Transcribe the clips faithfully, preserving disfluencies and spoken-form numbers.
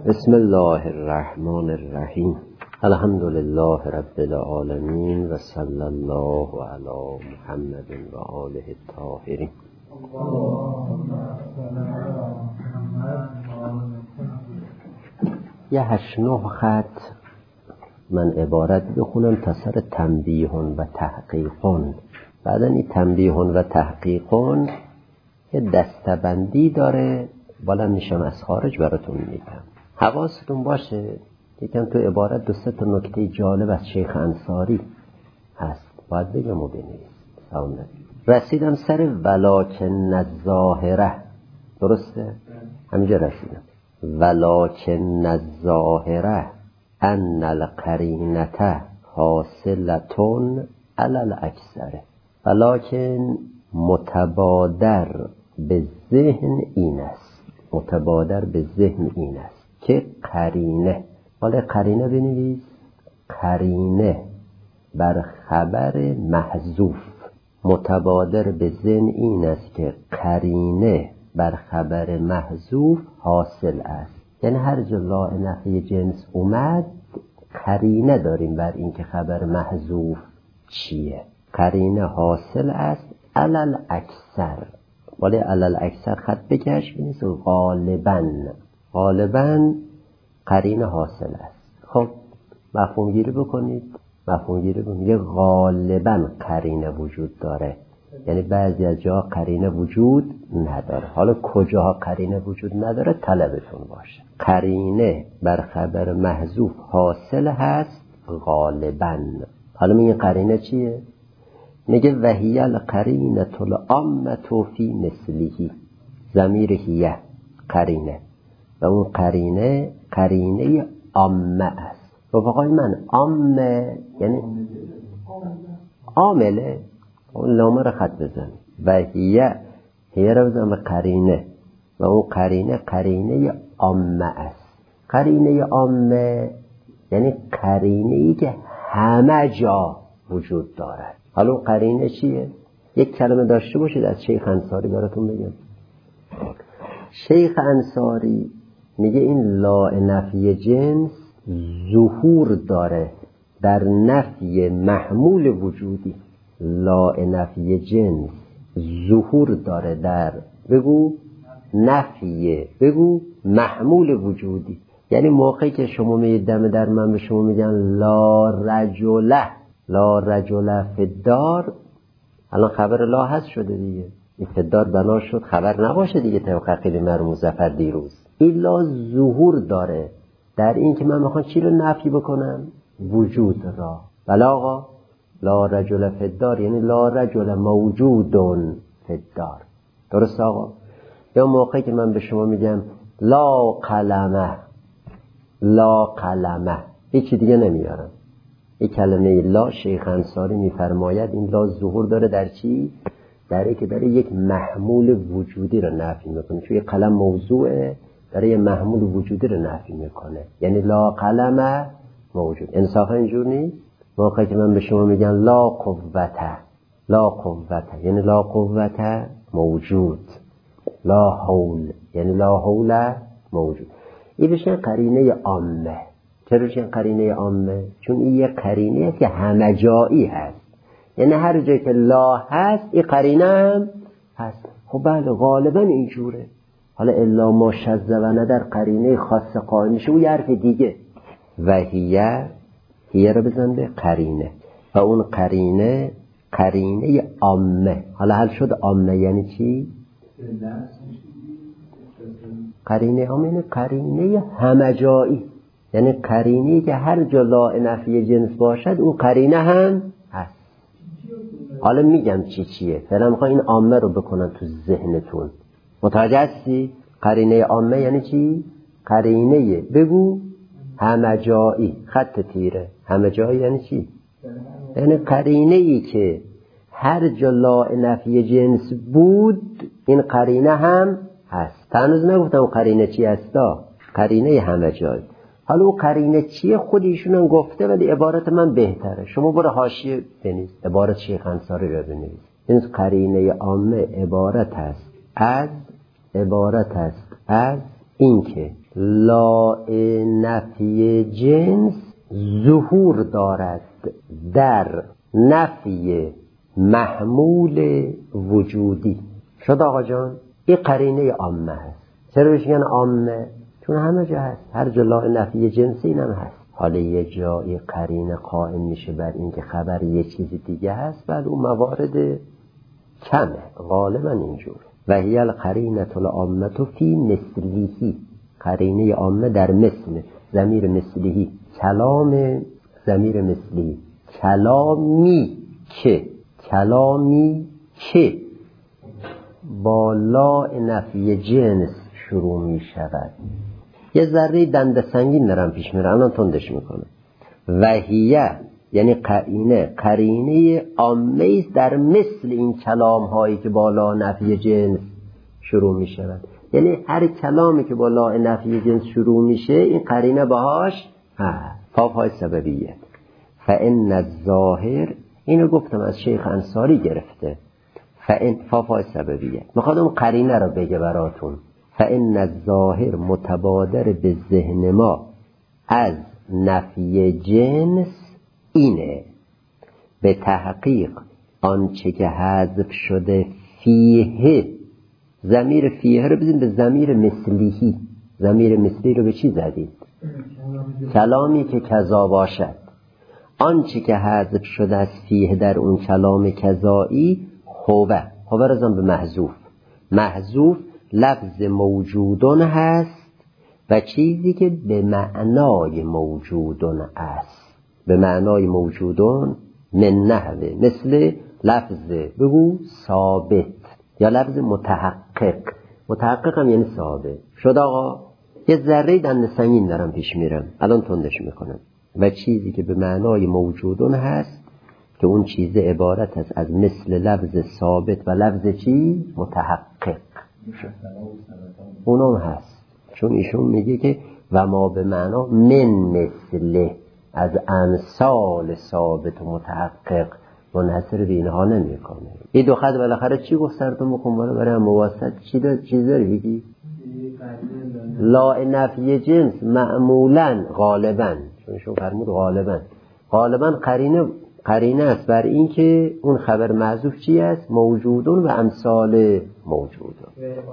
بسم الله الرحمن الرحیم. الحمد لله رب العالمین و صلی الله علی محمد و آله الطاهرین. یه هشت نه خط من عبارت بخونم تا سر تنبیهون و تحقیقون. بعدا این تنبیهون و تحقیقون یه دستبندی داره، بالا میشم از خارج براتون میگم. حواستون باشه یکم تو عبارت دو سه تا نکته جالب از شیخ انصاری هست، باید بگم و بنویس. رسیدم سر ولکن الظاهره، درسته؟ همینجا رسیدم. ولکن الظاهره ان القرینه حاصلتون علی الاکثر. ولکن متبادر به ذهن این است، متبادر به ذهن این است که قرینه، حالا قرینه بنویس، قرینه بر خبر محذوف. متبادر به ذهن این است که قرینه بر خبر محذوف حاصل است. یعنی هر جا لا نفی جنس اومد قرینه داریم بر این که خبر محذوف چیه. قرینه حاصل است علل اکثر، ولی علل اکثر خط بکش بینیست غالباً، غالباً قرینه حاصل است. خب مفهوم گیری بکنید، مفهوم گیری بکنید. یه غالباً قرینه وجود داره، یعنی بعضی از جاها قرینه وجود نداره. حالا کجاها قرینه وجود نداره طلبتون باشه. قرینه بر خبر محذوف حاصل هست غالباً. حالا میگه قرینه چیه؟ میگه وهی القرینه العامه فی مثله. ضمیر هیه قرینه و اون قرینه قرینه عامه است. رفقای من عامه یعنی عامله، اون لامه رو خط بزن و هیه هیه رو بزن به قرینه و اون قرینه قرینه عامه است. قرینه عامه یعنی قرینه ای که همه جا وجود دارد. حالا اون قرینه چیه؟ یک کلمه داشته باشید از شیخ انصاری براتون بگم. شیخ انصاری میگه این لا نفی جنس ظهور داره در نفی محمول وجودی. لا نفی جنس ظهور داره در بگو نفی بگو محمول وجودی. یعنی موقعی که شما میگید دم در من به شما میگن لا رجله، لا رجله فی الدار، الان خبر لا هست شده دیگه، این فی الدار بنا شد خبر نباشه دیگه طبق عقیده مرحوم مظفر دیروز. این لا ظهور داره در این که من میخوام چی رو نفی بکنم؟ وجود را. بله آقا، لا رجل فی الدار یعنی لا رجل موجودون فی الدار، درست آقا؟ یا موقعی که من به شما میگم لا قلمه، لا قلمه، هیچی دیگه نمیارم. این کلمه لا شیخ انصاری میفرماید این لا ظهور داره در چی؟ در این که داره یک محمول وجودی رو نفی میکنه. چون یک قلم موضوعه، داره یک محمول وجودی رو نفی میکنه. یعنی لا قلم موجود. انصافا اینجور نیست؟ موقعی که من به شما میگم لا قوته، لا قوته یعنی لا قوته موجود، لا حول یعنی لا حول موجود. این بشه قرینه عامه. چرا این قرینه عامه؟ چون این یه قرینه است که همه جایی هست، یعنی هر جایی که لا هست این قرینه هم هست. خب بله غالبا اینجوره. حالا الا ما شذ و ندر قرینه خاص قائم میشه و یه حرف دیگه. و هیه هیه رو بزن به قرینه و اون قرینه قرینه عامه. حالا حل شد عامه یعنی چی؟ قرینه عامه یعنی قرینه همه جایی، یعنی قرینه‌ای که هر جا لا نفی جنس باشد اون قرینه هم هست. حالا میگم چی چیه، فعلا میخوام این عامه رو بکنن تو ذهنتون. متوجه هستی؟ قرینه عامه یعنی چی؟ قرینه بگو همه جایی، خط تیره. همه جایی یعنی چی؟ یعنی قرینه‌ای که هر جا لا نفی جنس بود این قرینه هم هست. تنوز نگفتم اون قرینه چی هستا؟ قرینه همه جایی. حالا اون قرینه چیه خود ایشون هم گفته، ولی عبارت من بهتره. شما برو حاشیه بنویس عبارت شیخ انصاری رو بنویس. این قرینه عامه عبارت است از عبارت است از این که لا نفی جنس ظهور دارد در نفی محمول وجودی. شد آقا جان؟ این قرینه عامه هست. چرا بهش میگن عامه؟ چون همه جا هست، هر جا لا نفی جنسی اینم هست. حالا یه جایی قرینه قائم میشه بر اینکه خبر یه چیز دیگه هست، بعد اون موارد کمه، غالبا اینجور. و هی القرینه العامه فی مثلیه، قرینه عامه در مثل، ضمیر مثلیه، کلام ضمیر مثلیه، کلامی که کلامی که با لا نفی جنس شروع می شود. یه ذره دنده سنگین دارم پیش میره، الان تندش میکنه. وحیه یعنی قرینه، قرینه عامه است در مثل این کلام هایی که با لا نفی جنس شروع می شود. یعنی هر کلامی که با لا نفی جنس شروع میشه این قرینه باهاش فاف های سببیه. فان الظاهر، اینو گفتم از شیخ انصاری گرفته، فان فاف های سببیه، میخواد اون قرینه رو بگه براتون. فان الظاهر متبادر به ذهن ما از نفی جنس اینه، به تحقیق آنچه که حذف شده فیه، ضمیر فیه رو بزنید به ضمیر مثلیهی. ضمیر مثلی رو به چی زدید؟ کلامی که کذا باشد. آنچه که حذف شده از فیه در اون کلام کذایی، خوبه خوبه رزم به محذوف. محذوف لفظ موجودون هست و چیزی که به معنای موجودون است. به معنای موجودون من نحوه، مثل لفظ بگو ثابت یا لفظ متحقق. متحقق هم یعنی ثابت. شد آقا؟ یه ذره دنده سنگین دارم پیش میرم، الان تندش میکنم. و چیزی که به معنای موجودون هست که اون چیز عبارت است از مثل لفظ ثابت و لفظ چی؟ متحقق. اونم هست، چون ایشون میگه که و ما به معنا من مثله، از امثال ثابت و متحقق منحصر به اینها نمیکنه. این دو خط بالاخره چی گفت سرتون بکن بالا برای مواسط چی دار چیز داری بگی؟ لا نفی جنس معمولا غالبا، چون شون فرمود غالبا غالبا قرینه قرینه است بر این که اون خبر محذوف چی است؟ موجودون و امثال موجودون.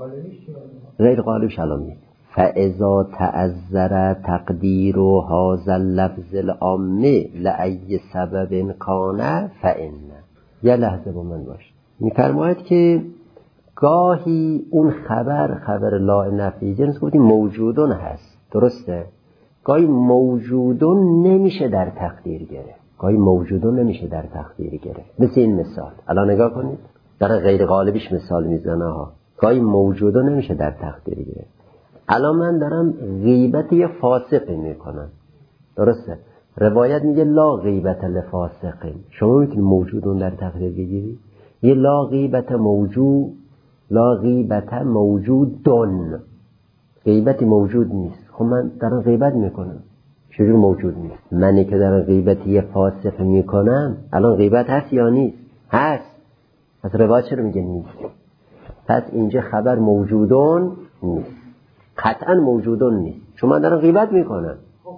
غیر غالبش الان میگه فاذا تعذر تقدیر هذا اللفظ العام لأی سبب کان فإن. یه لحظه با من باش. میفرماید که گاهی اون خبر خبر لا نفی جنس گفتیم موجودون هست، درسته؟ گاهی موجودون نمیشه در تقدیر گرفت. گاهی موجودون نمیشه در تقدیر گرفت. مثل این مثال الان نگاه کنید، در غیر غالبش مثال میزنه ها. گاهی موجودون نمیشه در تقدیر گرفت. الان من دارم غیبت یه فاسق میکنم، درسته؟ روایت میگه لا غیبت لفاسقین. شما میتونی موجودون در تقدیر بگیری؟ یه لا غیبت موجود، لا غیبت موجودون، غیبتی موجود نیست. خب من دارم غیبت میکنم، چجور موجود نیست؟ منی که دارم غیبت یه فاسق میکنم الان غیبت هست یا نیست؟ هست. پس روایت چرا میگه نیست؟ پس اینجا خبر موجودون نیست، قطعا موجودون نیست، چون من دارم غیبت میکنم.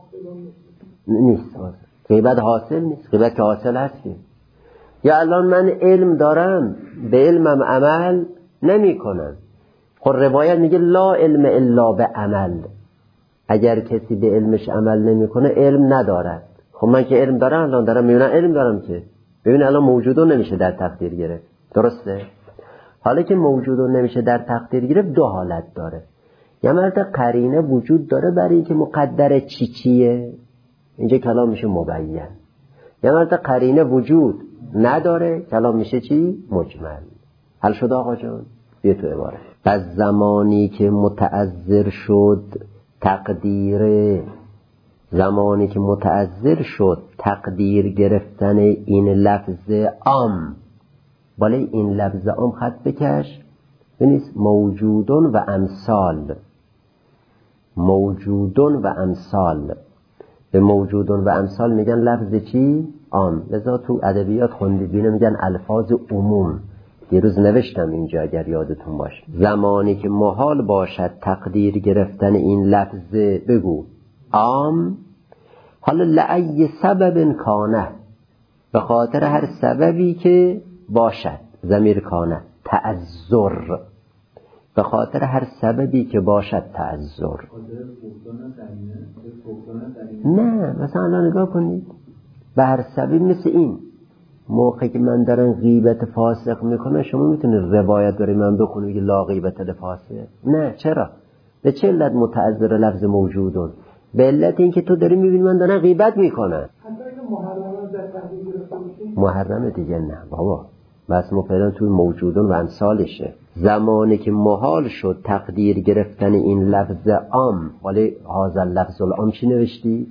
نیست غیبت حاصل نیست. غیبت که حاصل هست که یا الان من علم دارم به علمم عمل نمی کنم. خب روایت میگه لا علم الا به عمل. اگر کسی به علمش عمل نمی کنه علم ندارد. خب من که علم دارم الان دارم میبینم علم دارم که ببین الان موجودون نمیشه در تقدیر گرفت، درسته؟ حالا که موجودون نمیشه در تقدیر گرفت دو حالت داره. یه مرتبه قرینه وجود داره برای اینکه مقدر چی چیه، اینجا کلام میشه مبین. یه مرتبه قرینه وجود نداره، کلام میشه چی؟ مجمل. حل شد آقا جان؟ بیا تو عبارت. پس زمانی که متعذر شد تقدیر، زمانی که متعذر شد تقدیر گرفتن این لفظ عام، بالای این لفظ عام خط بکش بنویس موجودون و امثال. موجودون و امثال. به موجودون و امثال میگن لفظ چی؟ عام. لذا تو ادبیات خوندید بینه میگن الفاظ عموم. دیروز نوشتم اینجا اگر یادتون باشه، زمانی که محال باشد تقدیر گرفتن این لفظ بگو عام، حالا لأی سبب کانه، به خاطر هر سببی که باشد، ضمیر کانه، تعذر، به خاطر هر سببی که باشد تعذر. نه مثلا الان نگاه کنید به هر سبب، مثل این موقعی که من دارم غیبت فاسق میکنه، شما میتونید روایت داری من بخونید لا غیبت لفاسق؟ نه. چرا؟ به چه علت متعذر لفظ موجودون؟ به علت این که تو داری میبینی من دارم غیبت میکنم. محرمه دیگه نه بابا، بس مفیدان توی موجودون و امثالشه. زمانی که محال شد تقدیر گرفتن این لفظ عام، ولی هذا لفظ العام چی نوشتی؟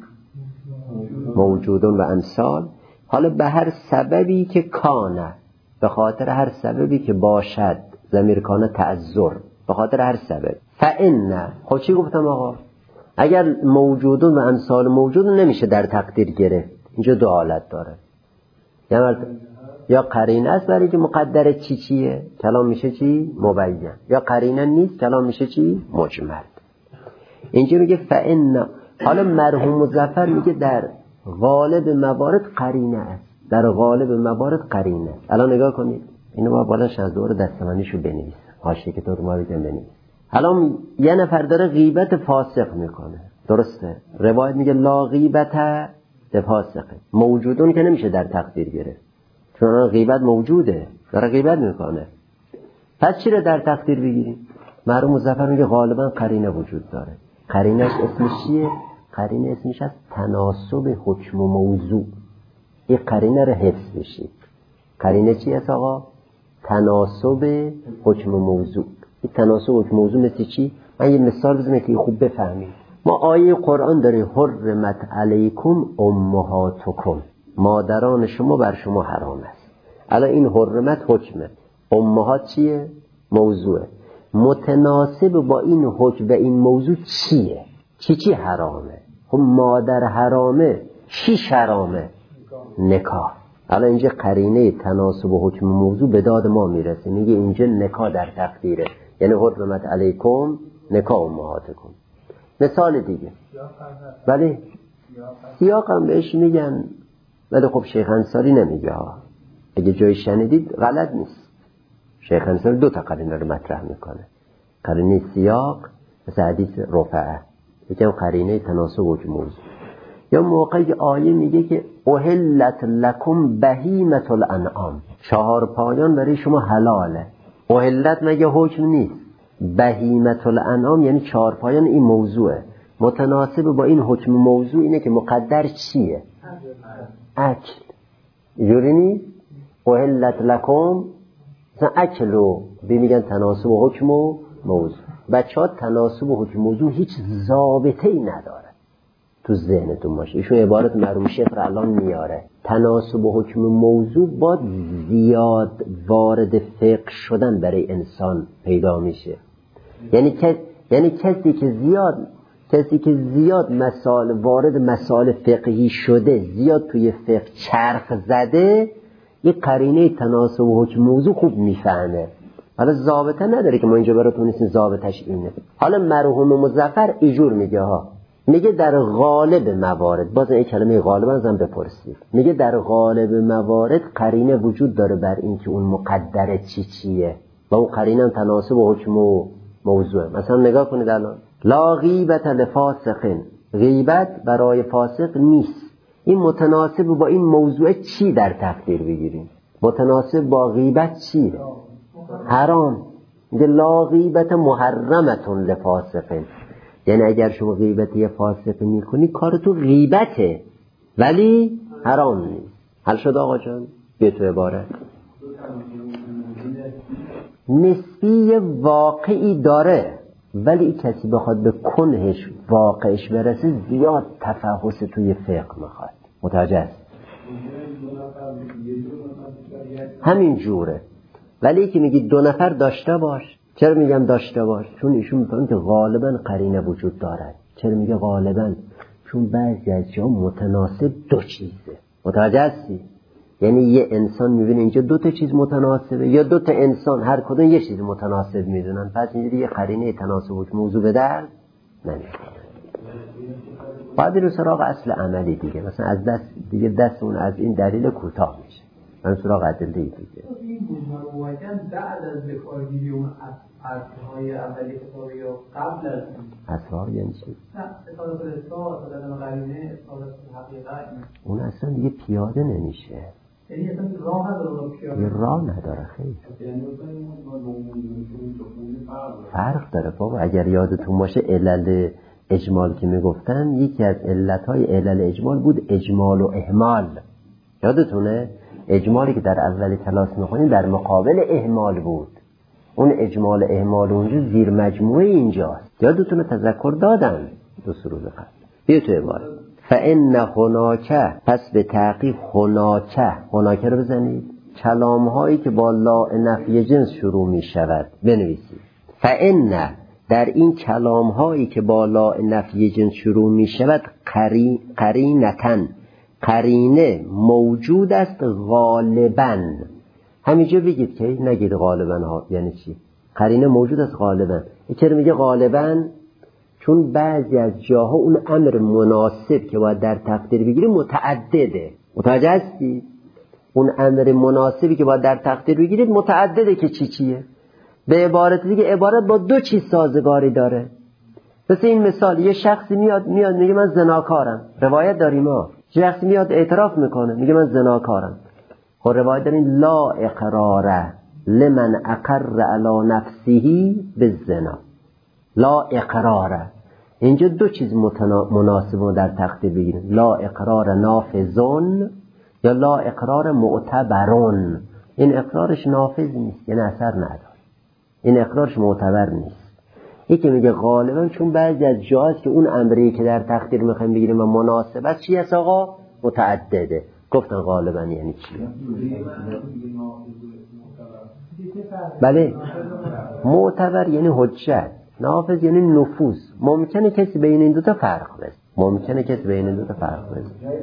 موجودون و امثال. حالا به هر سببی که کانه، به خاطر هر سببی که باشد، ضمیر کانه تعذر، به خاطر هر سبب. فإن، خب چی گفتم آقا؟ اگر موجودون و امثال موجودون نمیشه در تقدیر گرفت. اینجا دو حالت داره، یا یا قرینه است برای که مقدر چی چیه، کلام میشه چی؟ مبین. یا قرینه نیست، کلام میشه چی؟ مجمل. اینجا میگه فإن. حالا مرحوم مظفر میگه در غالب موارد قرینه است، در غالب موارد قرینه است. الان نگاه کنید اینو ما بالاش از دور دستمندیشو بنویس، حاشیه که تو ما بگم بنویس. الان یه نفر داره غیبت فاسق میکنه، درسته؟ روایت میگه لا غیبت لفاسقه، موجودون که نمیشه در تقدیر گرفت، چون غیبت موجوده، داره غیبت میکنه. پس چی رو در تقدیر بگیریم؟ مرحوم مظفر میگه غالبا قرینه وجود داره. قرینش اسمش چیه؟ قرینه اسمش از تناسب حکم و موضوع. این قرینه رو حفظ بشید. قرینه چی است آقا؟ تناسب حکم و موضوع. این تناسب حکم و موضوع مثل چی؟ من یه مثال بزنم که خوب بفهمید. ما آیه قرآن داریم حرمت علیکم امهاتکم، مادران شما بر شما حرام است. الان این حرمت حکمه، امهات چیه؟ موضوعه. متناسب با این حکم و این موضوع چیه؟ چی چی حرامه؟ خب مادر حرامه، چی حرامه؟ نکاح. الان اینجا قرینه تناسب و حکم موضوع به داد ما میرسه، میگه اینجا نکاح در تقدیره، یعنی حرمت علیکم نکاح امهاتکم. مثال دیگه ولی سیاق هم بهش میگن، ولی خب شیخ انصاری نمیگه ها. اگه جای شنیدید غلط نیست، شیخ انصاری دو تا قرینه رو مطرح میکنه، قرینه سیاق مثل حدیث رفعه، یکم قرینه تناسب و موضوع. یا موقعی که آیه میگه که احلت لکم بهیمة الانعام، چهار پایان برای شما حلاله. احلت مگه حکم نیست؟ بهیمة الانعام یعنی چهار پایان، این موضوعه. متناسب با این حکم موضوع اینه که مقدر چیه؟ اکل. جوری نیست؟ احلت لکم مثلا اکلو بی میگن تناسب و حکم و موضوع. بچه ها تناسب و حکم موضوع هیچ ضابطه ای نداره، تو ذهنتون باشه. ایشون عبارت مرحوم شیخ رو الان میاره، تناسب و حکم موضوع با زیاد وارد فقه شدن برای انسان پیدا میشه. یعنی کس یعنی کسی که زیاد کسی که زیاد مسائل وارد مسائل فقهی شده، زیاد توی فقه چرخ زده، یه قرینه تناسب و حکم موضوع خوب میفهمه. حالا ضابطه نداره که ما اینجا براتون نیستیم ضابطش اینه. حالا مرحوم مظفر ایجور میگه ها، میگه در غالب موارد، باز این کلمه غالبا زن بپرسید، میگه در غالب موارد قرینه وجود داره بر این که اون مقدره چی چیه و اون قرینه هم تناسب و حکم و موضوعه. مثلا نگاه کنید الان لا غیبت لفاسق، غیبت برای فاسق نیست. این متناسب با این موضوع چی در تقدیر بگیریم؟ متناسب با غیبت چیه؟ حرام. میگه لا غیبت محرمتون لفاسق، یعنی اگر شما غیبت یه فاسق میکنی کار تو غیبته ولی حرام نیست. حل شد آقا جان؟ به تو عبارت نسبی واقعی داره، ولی این کسی بخواد به کنهش واقعش برسه زیاد تفحص توی فقه میخواد. متوجه است؟ همین جوره. ولی که میگی دو نفر داشته باش، چرا میگم داشته باش؟ چون ایشون میگن که غالبا قرینه وجود دارد. چرا میگه غالبا؟ چون بعضی از جا متناسب دو چیزه. متوجه هستی؟ یعنی یه انسان میبینه اینجا دو تا چیز متناسبه، یا دو تا انسان هر کدوم یه چیز متناسب میدونن، پس اینجوری یه قرینه تناسب و موضوع به درد نمیخوره. بعد رو سراغ اصل عملی دیگه، مثلا از دست دیگه دستمون از این دلیل کوتاه میشه، من سراغ ادله دیگه. این مجمل موجد بعد از بکارگیری اون اصل‌های اولی کتابی یا قبل از اصل‌ها یعنی چی؟ نه، اصالت الاثبات، اصالت قرینه، اصالت حقیقت. اون اصلا دیگه پیاده نمیشه. یعنی اصلا راه نداره پیاده. یه راه نداره خیلی. فرق داره بابا. اگر یادتون باشه علل اجمال که میگفتن، یکی از علتهای علل اجمال بود اجمال و اهمال. یادتونه؟ اجمالی که در اول کلاس میخونیم در مقابل اهمال بود. اون اجمال اهمال اونجا زیر مجموعه اینجاست. یادتونه تذکر دادن دو سه روز قبل. بیا تو عبارت فإن هناک، پس به تحقیق هناک، هناک رو بزنید، کلام هایی که با لا نفی جنس شروع می شود بنویسید. فإن، در این کلام هایی که با لا نفی جنس شروع می شود قرینتن، قرینه موجود است غالباً. همینجا بگید که نگید غالباً ها یعنی چی. قرینه موجود است غالباً. چرا میگه غالباً؟ چون بعضی از جاها اون امر مناسب که باید در تقدیر بگیری متعدده. متوجه هستی؟ اون امر مناسبی که باید در تقدیر بگیرید متعدده که چی چیه. به عبارت دیگه عبارت با دو چیز سازگاری داره. مثل این مثال، یه شخصی میاد میاد میگه من زناکارم، روایت داریم ها. شخصی میاد اعتراف میکنه میگه من زناکارم. خب روایت داریم لا اقرار لمن اقر علی نفسه بالزنا. لا اقرار، اینجا دو چیز متنا... مناسب در تقدیر بگیریم، لا اقرار نافذون یا لا اقرار معتبرون. این اقرارش نافذ نیست، یعنی اثر نداره، این اقرارش معتبر نیست. یکی میگه غالبا چون بعضی از جاهاست که اون امری که در تقدیر میخوایم بگیریم و مناسبت چی هست آقا؟ متعدده. گفتن غالبا یعنی چی؟ بله، معتبر یعنی حجت، نافذ یعنی نفوذ. ممکنه کسی بین این دوتا فرق بزنه، ممکنه کسی بین این دوتا فرق بزنه.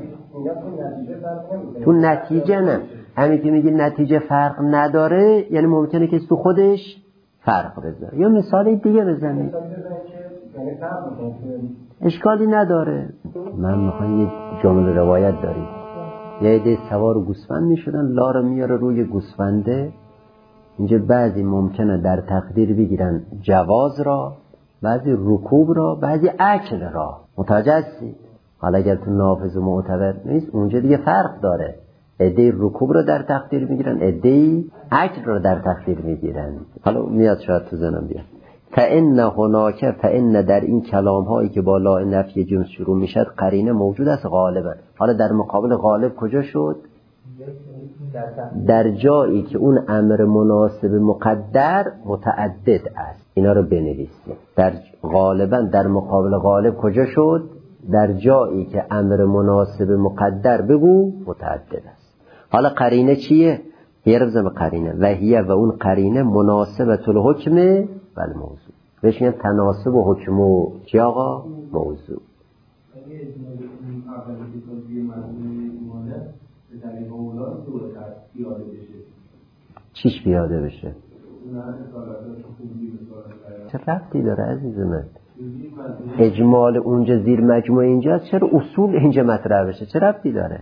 تو نتیجه نه، همین که میگی نتیجه فرق نداره یعنی ممکنه کسی تو خودش فرق بزنه. یا مثال دیگه بزنید، اشکالی نداره. من میخوام یه جمله روایت داریم، یه عده سوار گوسفند میشدن، لا رو میاره روی گوسفنده. اینجا بعضی ممکنه در تقدیر بگیرن جواز را، بعضی رکوب را، بعضی اکل را. متوجه هستی؟ حالا اگر تو نافذ و معتبر نیست اونجا دیگه فرق داره. عده رکوب را در تقدیر میگیرن، عده اکل را در تقدیر میگیرن. حالا میاد شاید تو ذهنم بیاد. فإن هناک، فإن در این کلام هایی که با لا نفی جنس شروع میشد قرینه موجود است غالبا. حالا در مقابل غالب کجا شد؟ در جایی که اون امر مناسب مقدر متعدد است. اینا رو بنویسید. در غالبا در مقابل غالب کجا شد؟ در جایی که امر مناسب مقدر بگو متعدد است. حالا قرینه چیه؟ یه رمز به قرینه و هیه، و اون قرینه مناسبت الحکم و الموضوع. بهش میگن تناسب و حکم و چی آقا؟ موضوع. چیش پیاده بشه؟ چه ربطی داره عزیز من؟ اجمال اونجا زیر مجموعه اینجاست، چرا اصول اینجا مطرح بشه؟ چه ربطی داره؟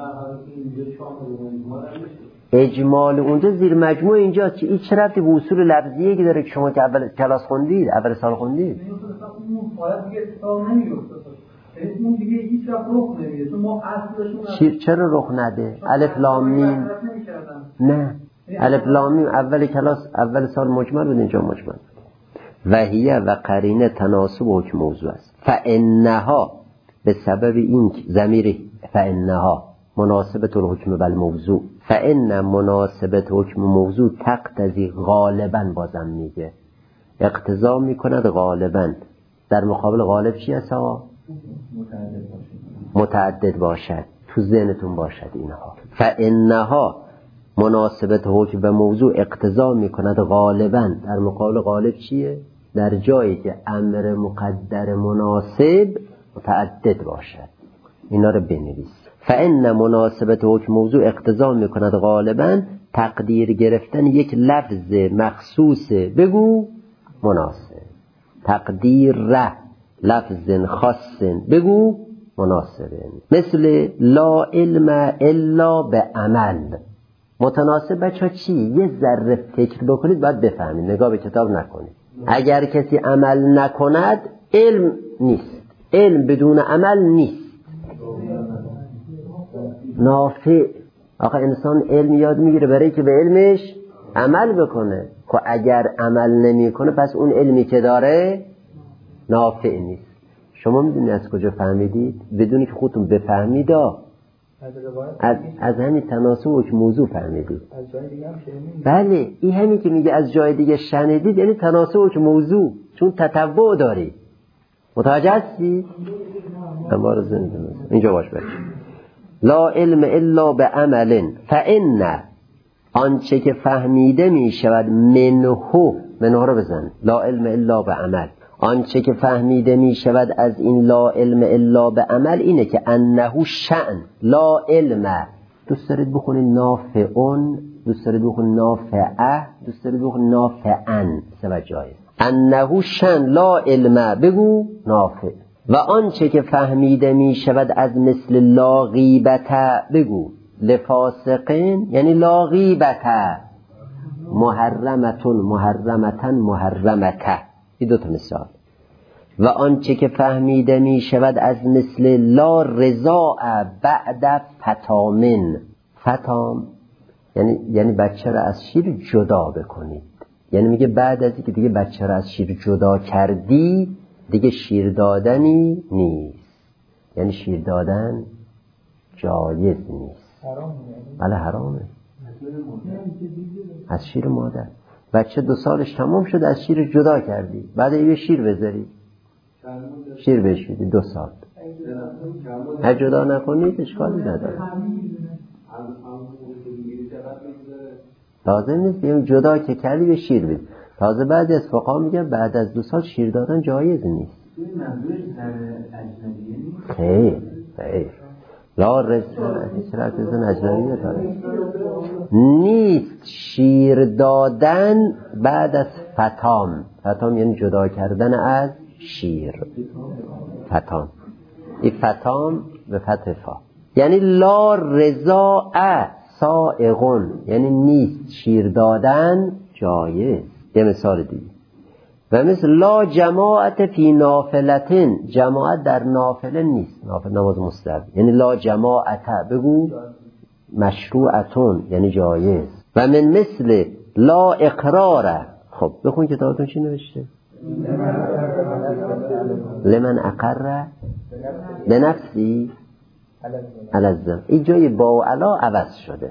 اجمال اونجا زیر مجموعه اینجاست، چه چه ربطی به اصول لفظیه که داره که شما که اول کلاس خوندید، اول سال خوندید؟ اون دیگه هیچ وقت رخ نمیده، چون ما اصلشون چرا رخ نده؟ الف لام میم. نه، الف لام میم اول کلاس اول سال مجمل بود، اینجا مجمل. و هیه و قرینه تناسب و حکم موضوع است. فانها، به سبب این ضمیر فانها مناسبت الحکم بالموضوع، فان مناسبت حکم موضوع تقتضی غالبا، بازم میگه اقتضا میکند غالبا. در مقابل غالب چی هست آقا؟ متعدد باشد. متعدد باشد. تو ذهنتون باشد اینها. فانها مناسبت حکم به موضوع اقتضا میکند غالبا. در مقابل غالب چیه؟ در جایی که امر مقدر مناسب متعدد باشد. اینا رو بنویس. فإن مناسبت حکم موضوع اقتضا میکند غالبا تقدیر گرفتن یک لفظ مخصوص بگو مناسب، تقدیر ره لفظ خاص بگو مناسبه، مثل لا علم الا به عمل. متناسب بچه ها چی؟ یه ذره فکر بکنید باید بفهمید، نگاه به کتاب نکنید. اگر کسی عمل نکند علم نیست، علم بدون عمل نیست، نافع. آخه انسان علم یاد میگیره برای که به علمش عمل بکنه، که اگر عمل نمی کنه پس اون علمی که داره نافع نیست. شما میدونی از کجا فهمیدید؟ بدونی که خودتون بفهمید از, از همین تناسب که موضوع فهمیدید. از جای دیگه هم شنیدید؟ بله، این همین که میگه از جای دیگه شنیدید یعنی تناسب که موضوع، چون تتبع داری. متوجه هستی؟ اما رو زنده اینجا باش بچه. لا علم الا به عمل فإن آنچه که فهمیده می شود منه، منه رو بزن، لا علم الا به عمل، آنچه که فهمیده می شود از این لا علم الا به عمل اینه که انه شأن لا علم. دوست دارید بخونید نافعون، دوست دارید بخونید نافعه، دوست دارید بخونید نافعن، سه جای انه شأن لا علم بگو نافع. و آنچه که فهمیده می شود از مثل لا غیبت بگو لفاسقین، یعنی لا غیبت محرمتون محرمتن محرمته. این دو تا مثال. و آنچه که فهمیده می شود از مثل لا رضا بعد فتامن، فتام یعنی یعنی بچه را از شیر جدا بکنید، یعنی میگه بعد از اینکه دیگه بچه را از شیر جدا کردی دیگه شیر دادنی نیست، یعنی شیر دادن جایز نیست. بله حرامه از شیر مادر. بچه دو سالش تمام شد از شیر جدا کردی، بعد یه شیر بذاری شیر بهش بدی دو سال، هر جدا نکنید اشکالی نداره، لازم نیست یعنی جدا که کردی به شیر بدی. تازه بعضی از فقها میگن بعد از دو سال شیر دادن جایز نیست. خیر خیر لا رزن اجنبی نداره نیست شیر دادن بعد از فتام. فتام یعنی جدا کردن از شیر، فتام. این فتام به فتح فا یعنی لا رضا سائغون، یعنی نیست شیر دادن جایز. یه مثال دیگه و مثل لا جماعت فی نافلتن، جماعت در نافله نیست، نافله نماز مستحب، یعنی لا جماعت بگو مشروعتون یعنی جایز. و من مثل لا اقرار. خب بخون کتابتون چی نوشته؟ لمن اقر به نفسی علزم. این جای با و علا عوض شده.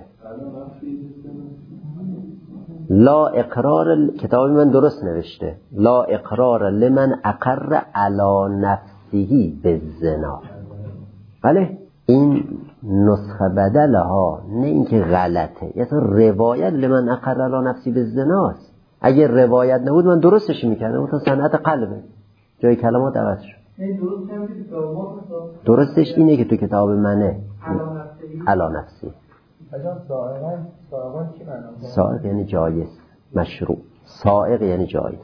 لا اقرار، کتاب من درست نوشته لا اقرار لمن اقر علی نفسه بالزنا. بله این نسخه بدله ها، نه اینکه غلطه، یعنی روایت لمن اقر علی نفسه بالزناست. اگر روایت نبود من درستش میکردم، مثلا صنعت قلبه جای کلمات عوض شد. درستش اینه که تو کتاب منه علی نفسه. سائق یعنی جایز مشروع، سائق یعنی جایز.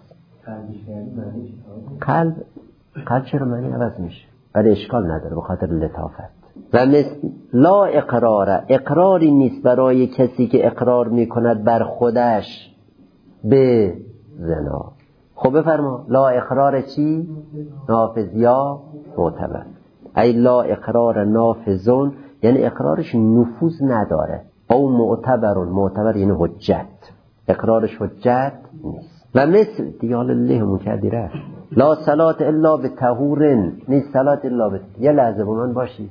قلب قلب چرا معنی عوض میشه؟ ولی اشکال نداره به خاطر لطافت. و مثل لا اقرار، اقراری نیست برای کسی که اقرار میکند بر خودش به زنا. خب بفرما لا اقرار چی؟ نافذ یا معتبر. ای لا اقرار نافذون یعنی اقرارش نفوذ نداره. او معتبرون، معتبر یعنی حجت، اقرارش حجت نیست. و مثل دیال الله مکردی رفت لا صلات الا به طهورن، نیست صلات الا به. یه لحظه با من باشید.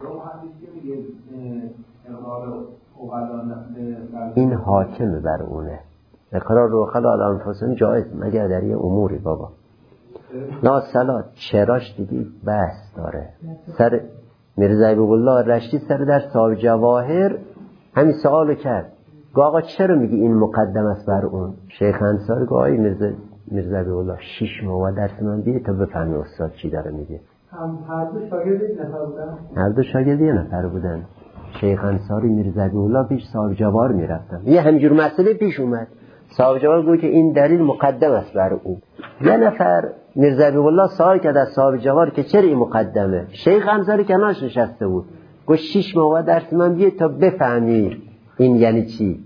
این حاکم بر اونه. اقرار رو خلا علام فاسم جایز مگر در یه اموری بابا. لا صلات چراش دیدی بس داره. سر میرزا حبیب الله رشتی سر در صاحب جواهر همین سوالو کرد، گو آقا چرا میگی این مقدم است بر اون؟ شیخ انصاری گو آقای میرزا میرزا حبیب الله شش ماه درس من بیه تا بفهمی استاد چی داره میگه. هم هر دو شاگرد یک نفر بودن؟ هر دو شاگرد یک نفر بودن. شیخ انصاری میرزا الله پیش صاحب جوار میرفتن. یه همجور مسئله پیش اومد. صاحب جوار گفت که این دلیل مقدم است بر او. یه نفر میرزا الله سوال کرد از صاحب جوار که چرا این مقدمه؟ شیخ انصاری کنارش نشسته بود. گفت شش ماه درس من بیه تا بفهمی این یعنی چی.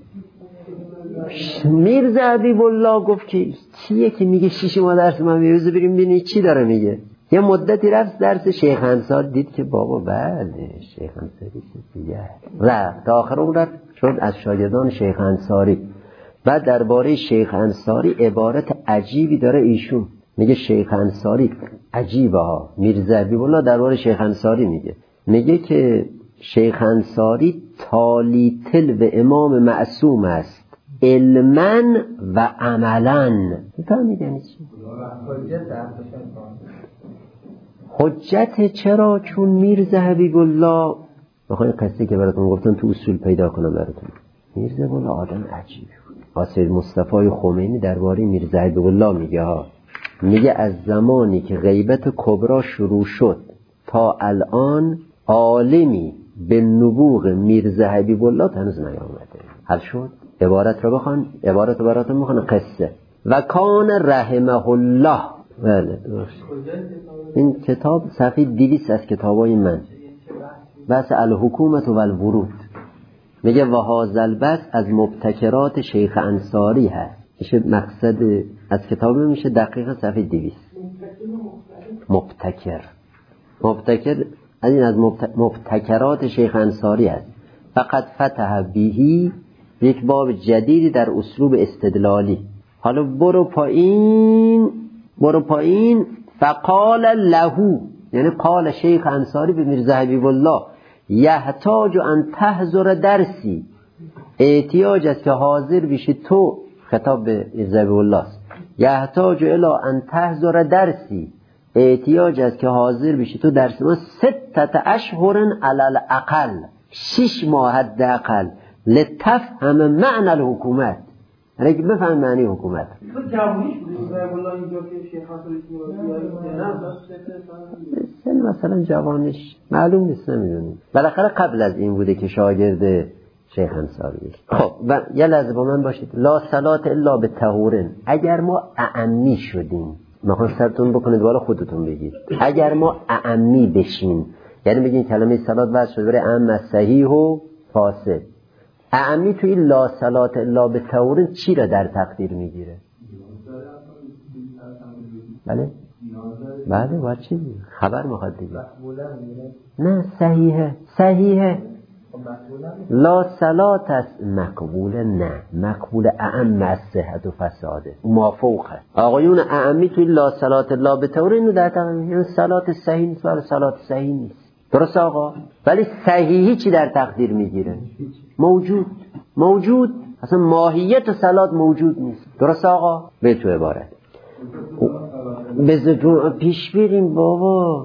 میرزا الله گفت که چیه که میگه شش ماه درس من بیه، بذار بریم ببینیم چی داره میگه. یه مدتی رفت درس شیخ انصار، دید که بابا بله شیخ انصاری دیگه رفت تا آخر اون رفت شد از شاگردان شیخ انصاری. بعد درباره شیخ انصاری عبارت عجیبی داره ایشون، میگه شیخ انصاری عجیبه ها. میرزا الله درباره شیخ انصاری میگه میگه که شیخ انصاری تالی تل و امام معصوم است علما و عملا. میفهمید یعنی چی؟ حجت چرا؟ چون میرزا حبیب الله، بخواین قصه که براتون گفتم تو اصول پیدا کنم براتون. میرزا حبیب الله آدم عجیبی بود. قاسد مصطفی خمینی درباره میرزا حبیب الله میگه ها، میگه از زمانی که غیبت کبرا شروع شد تا الان عالمی به نبوغ میرزا حبیب الله هنوز نیامده. حل شد؟ عبارت رو بخوان، عبارت رو براتون میخوان قصه. و کان رحمه الله. بله درست. این کتاب صفحه دویست از کتابای من، بس الحکومت و الورود. میگه و هذا البس از مبتکرات شیخ انصاری هست. میشه مقصد از کتاب میشه دقیقا صفحه دویست. مبتکر مبتکر از این از مبتکرات شیخ انصاری هست. فقط فتح بهی یک باب جدیدی در اسلوب استدلالی. حالا برو پایین برو پایین فقال له، یعنی قال شیخ انصاری به میرزا حبیب الله یحتاج ان تحضر درسی، احتیاج است که حاضر بشی تو، خطاب به میرزا حبیب الله است، یحتاج الی ان تحضر درسی، احتیاج است که حاضر بشی تو درس ما ستت اشهر علی الاقل، شش ماه حداقل، لتفهم معنی الحکومت، یعنی که بفهم معنی حکومت. تو جوونیش بود والله اینجا که شیخ انصاری سن مثلا جوانش معلوم نیست، نمیدونیم. بالاخره قبل از این بوده که شاگرد شیخ انصاری. خب و یه لحظه با من باشید. لا صلات الا بالطهورین. اگر ما اعمی شدیم، میخوام سرتون بکنید بالا خودتون بگید، اگر ما اعمی بشیم، یعنی بگین کلمه صلات واسه شده برای اعم صحیح و فاسد، اعمی توی لا صلات الا بالطهورین چی را در تقدیر میگیره؟ بله بله با چی خبر میخواد دیگه؟ نه صحیحه صحیحه لا صلات است مقبوله، نه مقبول اعم از صحت و فساده موافقه. آقایون اعمی توی لا صلات الا بالطهورین رو در تقدیر میگیرن، صلات صحیح نیست ولی صلات صحیح نیست. درست آقا؟ ولی صحیحی چی در تقدیر میگیره؟ موجود موجود اصلا ماهیت صلات موجود نیست. درست آقا؟ به تو عبارت بذار پیش بریم بابا.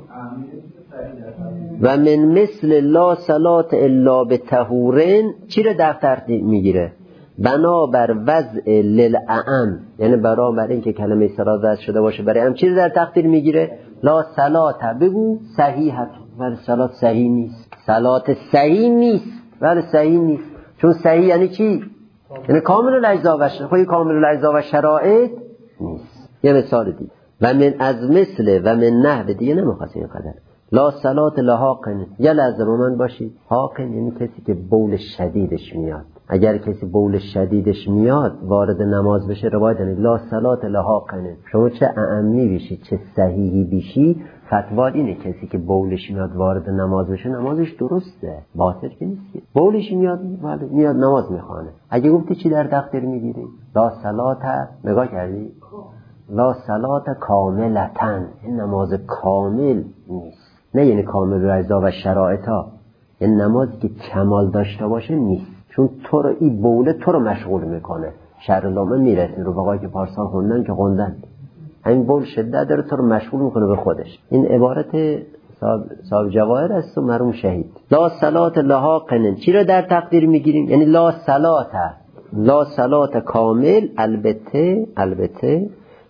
و من مثل لا صلات الا بطهورین چی رو در تقدیر میگیره؟ بنابر وضع للعم، یعنی برابر این که کلمه صلات وضع شده باشه برای هم چی رو در تقدیر میگیره؟ لا صلات بگو صحیحت، ولی صلات صحیح نیست. صلات صحیح نیست ولی صحیح نیست. چون صحیح یعنی چی؟ یعنی کامل الاجزا و شرایط، کامل الاجزا و شرایط نیست. یه مثال دیگه و من از مثل و من نحو دیگه نمیخواست این قدر. لا صلات لحاقن. یه لحظه با من باشید. حاقن یعنی کسی که بول شدیدش میاد. اگر کسی بول شدیدش میاد وارد نماز بشه، روایت یعنی لا صلات لحاقن. شما چه اعمی بشی چه صحیحی بشی، فتوا اینه کسی که بولش میاد وارد نماز بشه نمازش درسته، باطل که نیست. بولش میاد میاد نماز میخوانه. اگه گفتی چی در تقدیر میگیری؟ لا صلات، نگاه کردی؟ لا صلات کاملتن، این نماز کامل نیست. نه یعنی کامل اجزا و شرایط ها، این نمازی که کمال داشته باشه نیست. چون تو رو این بوله تو رو مشغول میکنه. شهر لامن میرسین رو بقایی که پارسال خوندن که خوندن همین بول شدت داره تو رو مشغول میکنه به خودش. این عبارت صاحب, صاحب جواهر است و مرحوم شهید. لا صلات لها قنن چی رو در تقدیر میگیریم؟ یعنی لا صلات لا صلات کامل، البته البته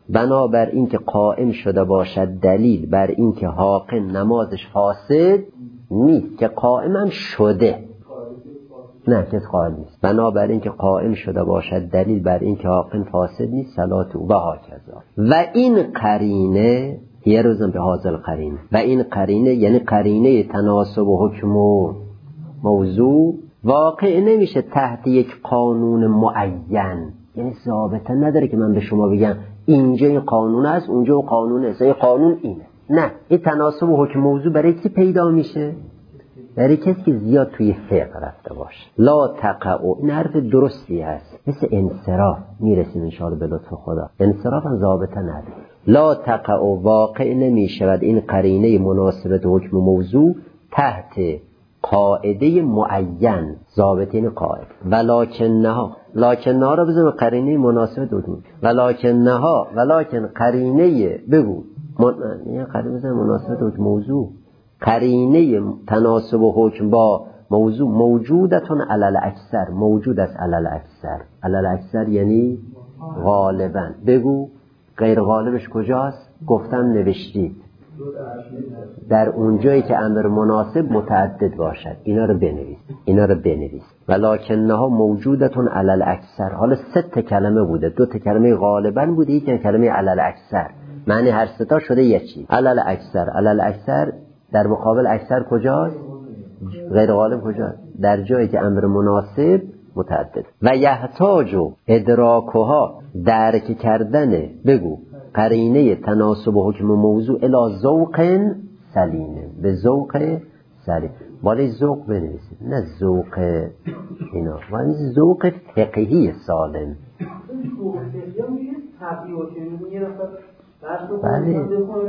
بنابر این که قائم شده باشد دلیل بر این که حاقن نمازش فاسد نیست، که قائم هم شده، نه کس قائم نیست. بنابر این که قائم شده باشد دلیل بر این که حاقن فاسد نیست صلات او و هاکذا. و این قرینه یه روزم به حاصل قرینه، و این قرینه یعنی قرینه تناسب و حکم و موضوع واقع نمیشه تحت یک قانون معین، یعنی ضابطه نداره که من به شما بگم اینجا این قانون است اونجا اون قانون است، این قانون اینه. نه، این تناسب و حکم موضوع برای کی پیدا میشه؟ برای کسی که زیاد توی فقه رفته باشه. لا تقع، این حرف درستی هست، مثل انصراف میرسیم انشاءالله به لطف خدا. انصراف هم ضابطه نداره. لا تقع، واقع نمیشود این قرینه مناسبت حکم موضوع تحت قاعده معین، ضابطین قاعده. ولکنها، لکنها را بزنیم قرینه مناسبت حکم، ولکنها، ولکن قرینه بگو من... یه قرینه بزنیم مناسبت حکم موضوع، قرینه تناسب و حکم با موضوع موجودتون علل اکثر، موجود است علل اکثر. علل اکثر یعنی غالبا. بگو غیر غالبش کجاست؟ گفتم نوشتید در اونجایی که امر مناسب متعدد باشد. اینا رو بنویس، اینا رو بنویس. ولکنها موجودتون علل اکثر. حالا سه تا کلمه بوده، دو تا کلمه غالبا بوده، یک کلمه علل اکثر. معنی هر سه تا شده یک چیز. علل اکثر، علل اکثر در مقابل اکثر کجاست؟ غیر غالب کجاست؟ در جایی که امر مناسب متعدد. و یحتاج ادراکها، درک کردن بگو قرینه تناسب و حکم موضوع الی ذوق سلیم، به ذوق سلیم. ولی ذوق بنویسید، نه ذوق اینا، ولی ذوق فقهی سالم. بله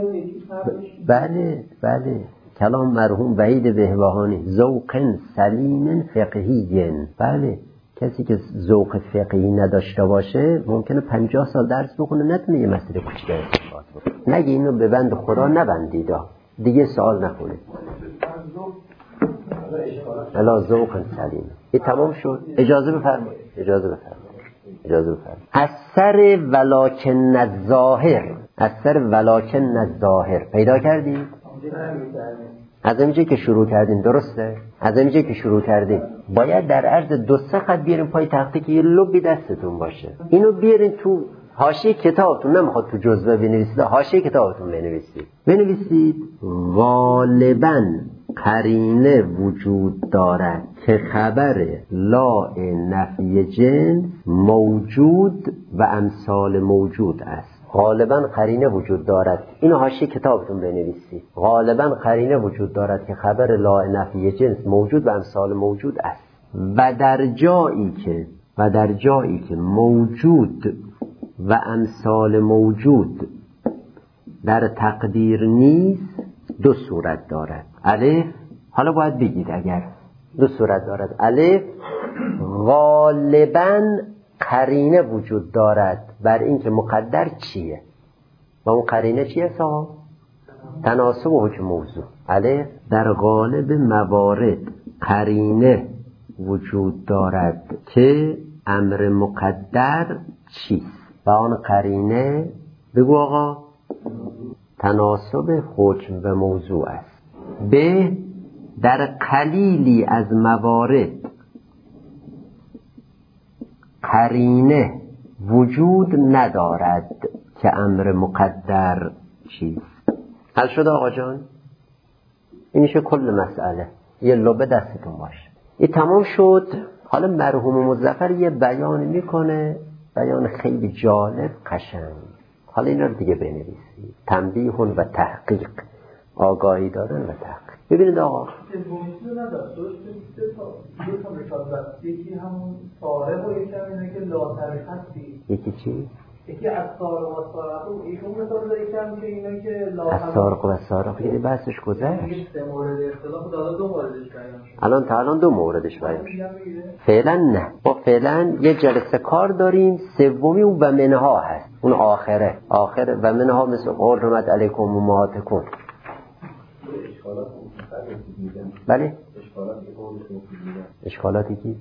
بله بله کلام مرحوم وحید بهبهانی، ذوق سلیم فقهی. بله، کسی که ذوق فقهی نداشته باشه ممکنه پنجاه سال درس بخونه نتونه یه مسئله کوچیک استفاده کنه. نگه اینو به بند خدا نبندید دیگه، سوال نکنید. الا ذوق سلیم. این تمام شد. اجازه بفرمایید، اجازه بفرمایید، اجازه بفرمایید. اثر ولکن الظاهر، اثر ولکن الظاهر پیدا کردید؟ از اینجا که شروع کردین، درسته؟ از اینجا که شروع کردین باید در عرض دو سه خط بیارین پای تخته که یه لبی دستتون باشه. اینو بیارین تو حاشیه کتابتون، نمیخواد تو جزوه بنویسید، حاشیه کتابتون بنویسید. بنویسید غالباً قرینه وجود دارد که خبر لا نفی جنس موجود و امثال موجود است. غالباً قرینه وجود دارد، اینو حاشیه کتابتون بنویسید. غالباً قرینه وجود دارد که خبر لا نفی جنس موجود و امثال موجود است. و در جایی که و در جایی که موجود و امثال موجود در تقدیر نیست دو صورت دارد. الف، حالا باید بگید اگر دو صورت دارد. الف، غالباً قرینه وجود دارد بر این که مقدر چیه و اون قرینه چیه؟ صاحب تناسب و حکم موضوع. الف، در غالب موارد قرینه وجود دارد که امر مقدر چیست و آن قرینه بگو آقا تناسب حکم و موضوع است. ب، در قلیلی از موارد قرینه وجود ندارد که امر مقدر چیست. حل شد آقا جان؟ این میشه کل مسئله. یه لبه دستتون باشه. این تمام شد. حالا مرحوم مظفر یه بیان میکنه، بیان خیلی جالب قشنگ. حالا اینا رو دیگه بنویسید. تنبیه و تحقیق، آگاهی دادن و تحقیق. ببینید آقا یکی همون صارف و یکی هم اینه که لا طریقتی. یکی چی؟ یکی از سارق و سارق و ایشون مثال داره که هم که اینا که لا از سارق و سارق یه بحثش گذشت. سه مورد اختلاف داده، دو موردش بیان شد. الان تا الان دو موردش بیان شد. فعلا نه، ما فعلا یه جلسه کار داریم. سومی اون و منها هست، اون آخره. آخره و منها مثل قول رحمت علیکم و مهاتکم. بله اشکالاتی که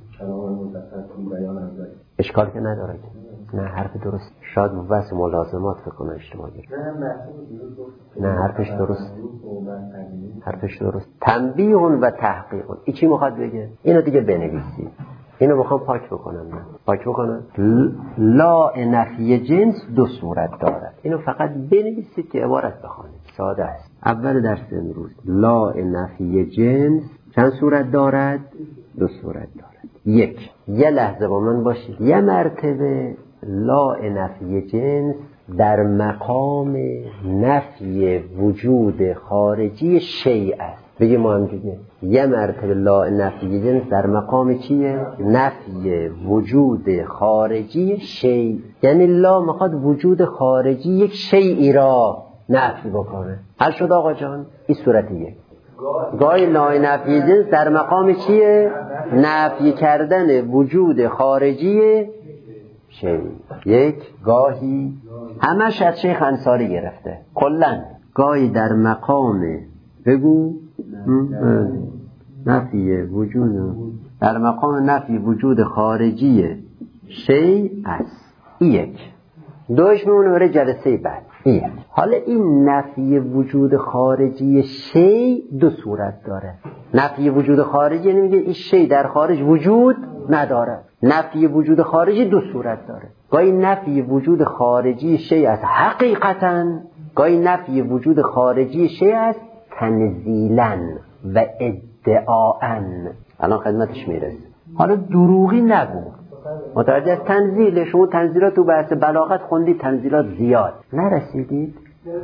اشکال که نداره، نه حرف درست. شاید واسه ملازمات فکر کنه اشتباه گرفت. نه حرفش درست، حرفش درست. تنبیه و تحقیق. این چی میخواد بگه؟ اینو دیگه بنویسی. اینو میخوام پاک بکنم. من پاک بکنم. لا نفی جنس دو صورت دارد. اینو فقط بنویسید که عبارت بخونید. ساده است. اول درس امروز لا نفی جنس چند صورت دارد؟ دو صورت دارد. یک، یه لحظه با من باشید. یه مرتبه لا نفی جنس در مقام نفی وجود خارجی شیء است. بگیم ما هم دیگه یه مرتبه لا نفی جنس در مقام چیه؟ نفی وجود خارجی شیء. یعنی لا میخواد وجود خارجی یک شیئی را نفی بکنه. حل شد آقا جان؟ این صورت یک. گاهی لا نفی جنس در مقام چیه؟ نفی کردن وجود خارجی شیء. یک، گاهی همش از شیخ انصاری گرفته کلن. گاهی در مقام بگو نفی وجود در مقام نفی وجود خارجی شیء است. یک. دوش میمونه برای جلسه بعد. یک. حالا این نفی وجود خارجی شیء دو صورت داره. نفی وجود خارجی یعنی میگه این شیء در خارج وجود نداره. نفی وجود خارجی دو صورت داره. گاهی نفی وجود خارجی شیء است حقیقتاً، گاهی نفی وجود خارجی شیء است تنزیلاً و ادعاءً. الان خدمتش میرسه. حالا دروغی نگو. متوجه از تنزیل شما تنزیلات تو بحث بلاغت خوندی، تنزیلات زیاد نرسیدید؟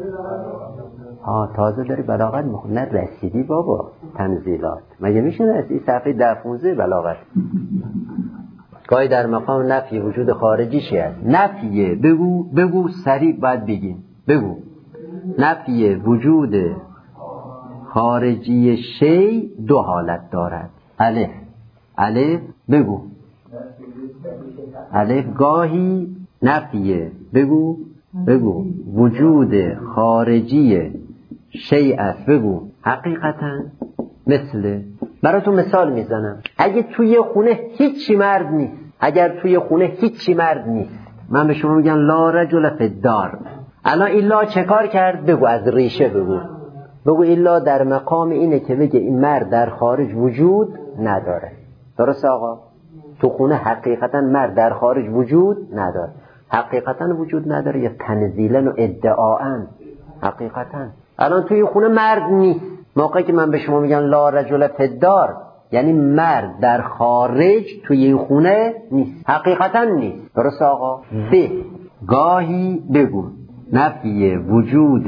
ها تازه داری بلاغت میخونی؟ نه رسیدی بابا تنزیلات مگه میشه رسید؟ صفحه ده پونزده بلاغت. گاهی در مقام نفی وجود خارجی شیء نفی بگو بگو سریع باید بگیم بگو نفی وجود خارجی شیء دو حالت دارد. الف الف بگو الف گاهی نفی بگو بگو وجود خارجی شیء است بگو حقیقتا. مثل براتون مثال میزنم. اگه توی خونه هیچی مرد نیست، اگر توی خونه هیچی مرد نیست، من به شما میگم لا رجل فی الدار. الان این لا چه کار کرد؟ بگو از ریشه بگو بگو این لا در مقام اینه که بگه این مرد در خارج وجود نداره. درست آقا؟ تو خونه حقیقتا مرد در خارج وجود نداره. حقیقتا وجود نداره یا تنزیلا و ادعاءً؟ حقیقتا. الان توی خونه مرد نیست. موقعی که من به شما میگم لا رجل فی الدار یعنی مرد در خارج توی این خونه نیست، حقیقتا نیست. درست آقا؟ به گاهی بگو نفی وجود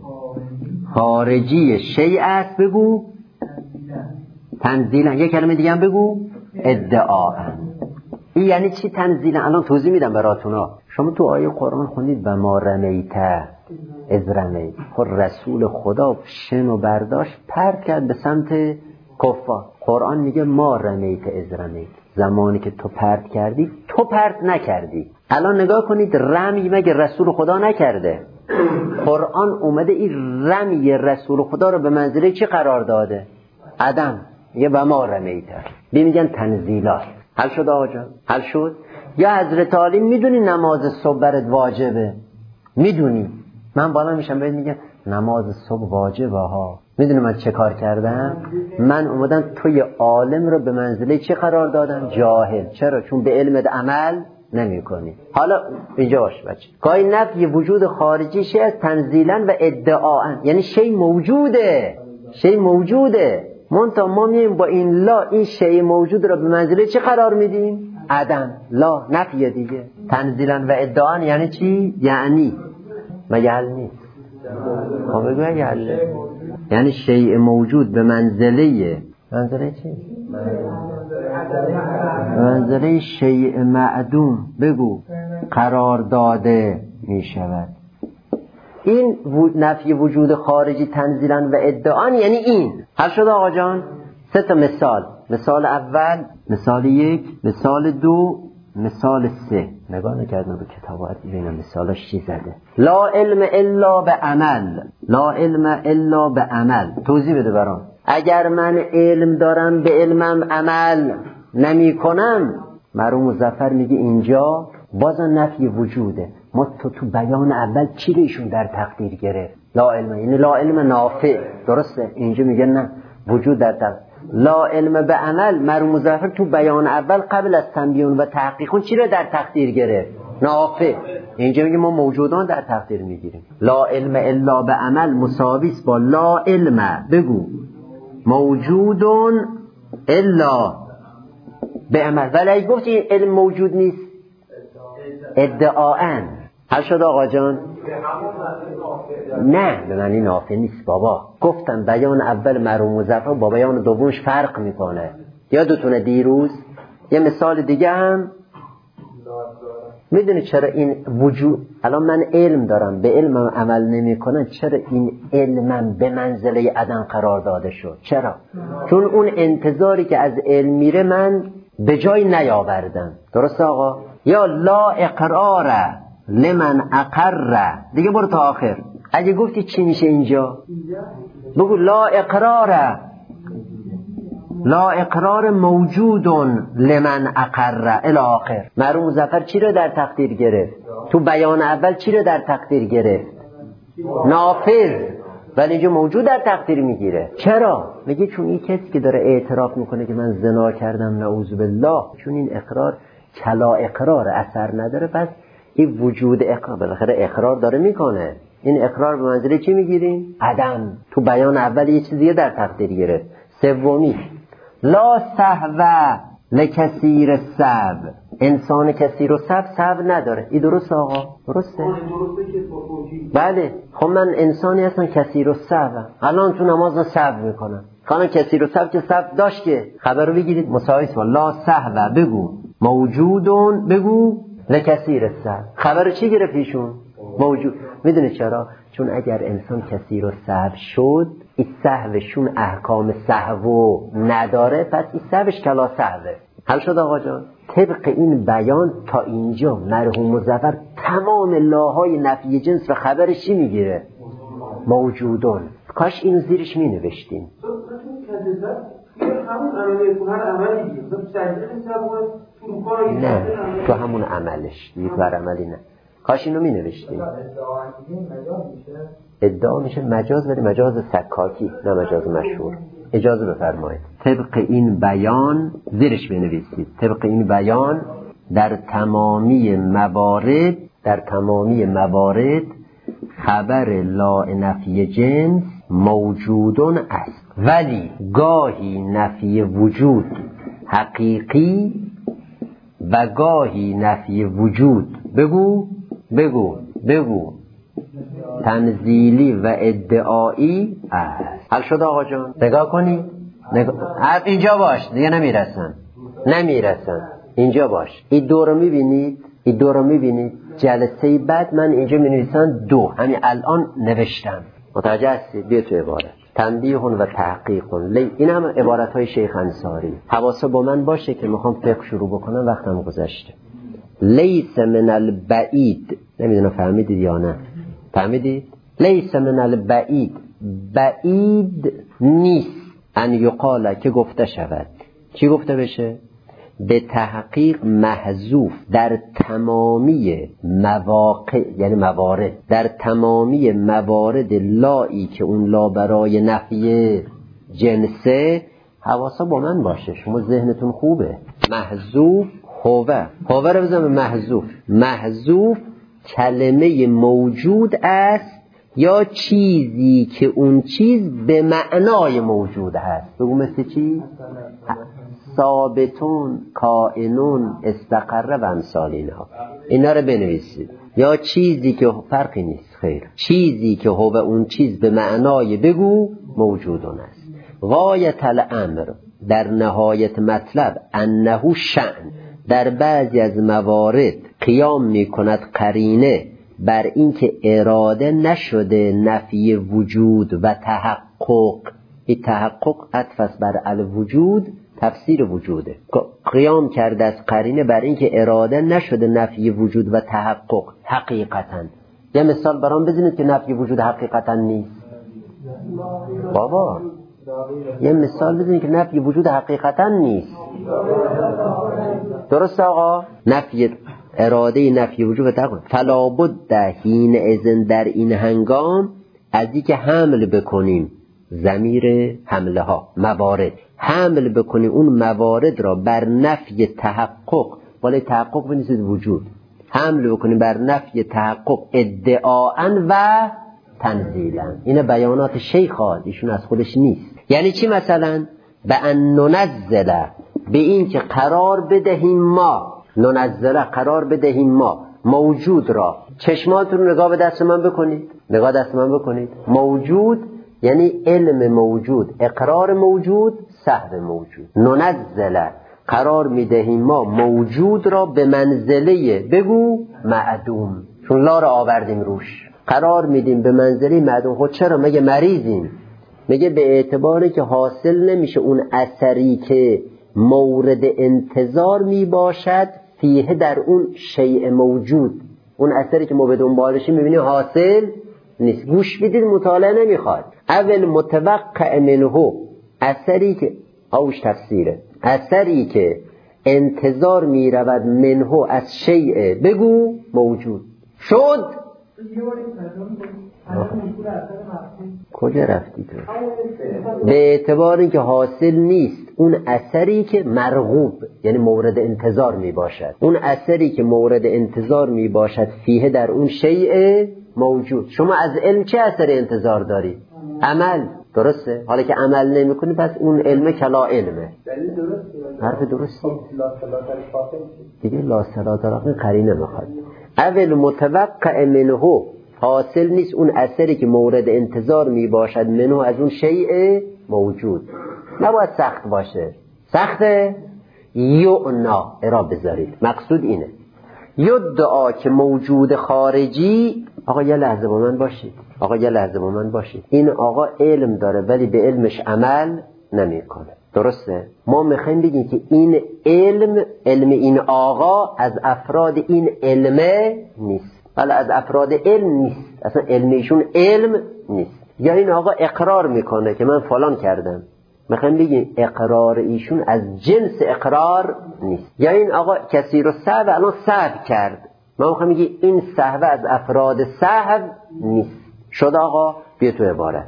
خارجی شیء است بگو تنزیلا. یک کلمه دیگه هم بگو ادعاءً. این یعنی چی تنزیلا؟ الان توضیح میدم براتونا. شما تو آیه قرآن خوندید و ما رمیت از رمیت. خود رسول خدا شنو برداشت پرت کرد به سمت کفار. قرآن میگه ما رمیت از رمیت. زمانی که تو پرت کردی تو پرت نکردی. الان نگاه کنید رمی مگه رسول خدا نکرده؟ قرآن اومده این رمی رسول خدا رو به منزله چی قرار داده؟ عدم. یه و ما رمیت. بی میگن تنزیلات. حل شد آقا جان؟ حل شد؟ یا حضرت علی میدونی نماز صبح برات واجبه؟ میدونی؟ من بالا میشم بهت میگم نماز صبح واجبه ها. میدونی من چه کار کردم؟ من اومدم توی عالم رو به منزله چی قرار دادم؟ جاهل. چرا؟ چون به علم عمل نمی کنی. حالا اینجا باش بچه. گاهی نفی وجود خارجی شیء از تنزیلا و ادعاءً یعنی شیء موجوده، شیء موجوده منتها ما مییم با این لا این شیء موجود رو به منزله چی قرار میدیم؟ عدم. لا نفیه دیگه. تنزیلا و ادعاءً یعنی چی؟ یعنی مگه حل نیست؟ خب بگو اگه حل یعنی شیء موجود به منزله منزله چی؟ منزله شیء معدوم بگو قرار داده می شود. این نفی وجود خارجی تنزیلا و ادعاء یعنی این. حل شد آقا جان؟ سه تا مثال. مثال اول، مثال یک، مثال دو، مثال سه. نگاه نکردم به کتابات ببینم مثالاش چی زده. لا علم الا به عمل. لا علم الا به عمل. توضیح بده برام. اگر من علم دارم به علمم عمل نمی کنم، مرحوم مظفر میگه اینجا بازم نفی وجوده. ما تو تو بیان اول چی ایشون در تقدیر گرفت؟ لا علم، یعنی لا علم نافع، درسته؟ اینجا میگه نه، وجود در تقدیر. لا علم به عمل، مرحوم مظفر تو بیان اول قبل از تنبیه و تحقیق چی رو در تقدیر گرفت؟ نافع. اینجا میگه ما موجودان در تقدیر میگیریم. لا علم الا به عمل مساویس با لا علم، بگو موجودون الا به عمل. ولی گفت این علم موجود نیست ادعاً. حل شد آقا جان؟ نه به معنی نافع نیست بابا. گفتم بیان اول مرحوم مظفر با بیان دومش فرق میکنه. یادتونه دیروز یه مثال دیگه هم میدونی چرا این وجود، الان من علم دارم به علمم عمل نمی کنم، چرا این علمم به منزله عدم قرار داده شد؟ چرا؟ چون اون انتظاری که از علم میره من به جای نیاوردم. درست آقا؟ یا لا اقرار لمن اقر، دیگه برو تا آخر. اگه گفتی چی میشه اینجا؟ بگو لا اقرار، لا اقرار موجودون لمن اقر الی آخر. مرحوم مظفر چی رو در تقدیر گرفت؟ تو بیان اول چی رو در تقدیر گرفت؟ نافذ. ولی اینجا موجود در تقدیر میگیره. چرا؟ میگه چون این کسی که داره اعتراف میکنه که من زنا کردم نعوذ بالله، چون این اقرار کلا اقرار اثر نداره، پس این وجود اقرار بالاخره اقرار داره میکنه. این اقرار به منزله چی میگیریم؟ عدم. تو بیان اول یه چیزیه در تقدیر گرفت. سومی لا سهو لکثیر السهو، انسان کثیر السهو سهو نداره. این درست آقا؟ درسته؟ بله. خب من انسانی هستم کثیر السهو، الان تو نماز سهو میکنم، خانم کثیر السهو که سهو داشت که خبر رو بگیرید مساویس با لا سهو، بگو موجودون، بگو لکثیر السهو. خبر رو چی گرفت ایشون؟ موجود. میدونی چرا؟ چون اگر انسان کثیر السهو شد، این سهوشون احکام سهو نداره، پس این سهوش کلا سهوه. حل شد آقا جان؟ طبق این بیان تا اینجا مرحوم مظفر تمام لاهای نفی جنس و خبرش چی میگیره؟ موجودون. کاش اینو زیرش می نوشتیم. نه تو همون عملش دیگه، بر عملی نه. کاش اینو می نوشتیم. ادعا میشه مجاز، ولی مجاز سکاکی نه مجاز مشهور. اجازه بفرمایید طبق این بیان زیرش بنویسید. طبق این بیان در تمامی موارد در تمامی موارد خبر لا نفی جنس موجودون است، ولی گاهی نفی وجود حقیقی و گاهی نفی وجود بگو بگو بگو تنزیلی و ادعایی است. حل شد آقا جان؟ نگاه کنی نگاه... اینجا باش، دیگه نمیرسن نمیرسن اینجا باش. این دو رو میبینید؟ این دو رو میبینید؟ جلسه بعد من اینجا مینویسم دو، همین الان نوشتم. متوجه هستی؟ بیا تو عبارت تنبیهون و تحقیقون لی... این هم عبارت های شیخ انصاری. حواسا با من باشه که میخوام فقه شروع بکنم، وقتم گذشته. لیس من البعید، نمیدونم فهمیدید یا نه؟ فهمیدید؟ لیس من البعید، بعید نیست ان یقال که گفته شود. چی گفته بشه؟ به تحقیق محذوف در تمامی مواقع، یعنی موارد، در تمامی موارد لایی که اون لا برای نفی جنسه. حواسا با من باشه، شما ذهنتون خوبه. محذوف هوه هوه رو بزنم محذوف. محذوف کلمه موجود است یا چیزی که اون چیز به معنای موجود هست. بگو مثل چی؟ ثابتون، کائنون، استقره و امثال اینها. اینا رو بنویسید. یا چیزی که فرقی نیست، خیر، چیزی که هو اون چیز به معنای بگو موجودون است. غایت الامر، در نهایت مطلب، انه شأن، در بعضی از موارد قیام می کند قرینه بر اینکه اراده نشده نفی وجود و تحقق. این تحقق عطف بر الوجود، تفسیر وجوده. قیام کرده از قرینه بر اینکه اراده نشده نفی وجود و تحقق حقیقتا. یه مثال برام بزنید که نفی وجود حقیقتا نیست. بابا یه مثال بزنید که نفی وجود حقیقتا نیست. درست آقا؟ نفی اراده نفی وجود تقول فلا بد حین اذن در این هنگام از این که حمل بکنیم ضمیر حمله ها موارد حمل بکنیم اون موارد را بر نفی تحقق ولی تحقق بنویسید وجود حمل بکنیم بر نفی تحقق ادعاءً و تنزیلاً. این بیانات شیخ ها ایشون از خودش نیست. یعنی چی؟ مثلا به ان ننزل به این که قرار بدهیم ما ننزل قرار بدهیم ما موجود را. چشماتون رو نگاه به دست من بکنید نگاه دست من بکنید. موجود یعنی علم موجود اقرار موجود سهو موجود. ننزل قرار میدهیم ما موجود را به منزله بگو معدوم چون لا را آوردیم روش قرار میدیم به منزله معدوم. خود چرا؟ مگه مریضیم؟ میگه به اعتباری که حاصل نمیشه اون اثری که مورد انتظار میباشد فیه در اون شیء موجود. اون اثری که ما به دنبالشی میبینیم حاصل نیست. گوش بدید مطالعه نمیخواد. اول متوقع منه اثری که اوش تفسیره اثری که انتظار میرود منه از شیء بگو موجود شد. کجا رفتی تو؟ به اعتبار اینکه حاصل نیست اون اثری که مرغوب یعنی مورد انتظار می باشد. اون اثری که مورد انتظار می باشد فیه در اون شیء موجود. شما از علم چه اثری انتظار داری؟ عمل. درسته؟ حالا که عمل نمی کنی پس اون علم کلا علمه. حرف درسته دیگه. لا صلاة راقی قرینه میخواد. اول متوقع منه حاصل نیست اون اثری که مورد انتظار می باشد منه از اون شیء موجود. نباید سخت باشه. سخته؟ یعنا ارا بذارید. مقصود اینه یدعا که موجود خارجی. آقا یه لحظه با من باشید آقا یه لحظه با من باشید این آقا علم داره ولی به علمش عمل نمی کنه. درسته؟ ما میخوایم بگیم که این علم علم این آقا از افراد این علمه نیست ولی از افراد علم نیست. اصلا علم ایشون علم نیست. یا این آقا اقرار میکنه که من فلان کردم میخوایم بگیم اقرار ایشون از جنس اقرار نیست. یا این آقا کسی رو سهو الان سهو کرد ما میخوایم بگیم این سهو از افراد سهو نیست. شد آقا؟ بیا تو عبارت.